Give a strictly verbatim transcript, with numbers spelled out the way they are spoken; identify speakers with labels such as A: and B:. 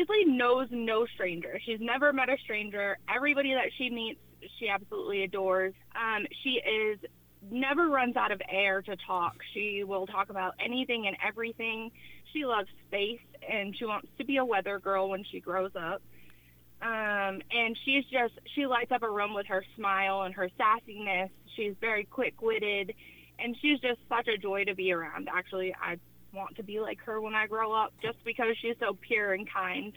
A: basically knows no stranger. She's never met a stranger. Everybody that she meets, she absolutely adores. Um, she is never runs out of air to talk. She will talk about anything and everything. She loves space, and she wants to be a weather girl when she grows up. Um, and she's just, she lights up a room with her smile and her sassiness. She's very quick-witted, and she's just such a joy to be around. Actually, I want to be like her when I grow up just because she's so pure and kind.